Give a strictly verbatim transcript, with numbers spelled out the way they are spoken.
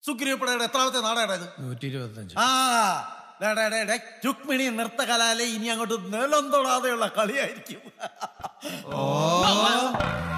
സുഗ്രീവപ്പടയുടെ എത്രാമത്തെ നാടാണ് ഇത്? നൂറ്റി ഇരുപത്തഞ്ച്. ആ രുക്മിണി നൃത്തകലാലയം ഇനി അങ്ങോട്ട് നിലം തൊടാതെയുള്ള കളിയായിരിക്കും.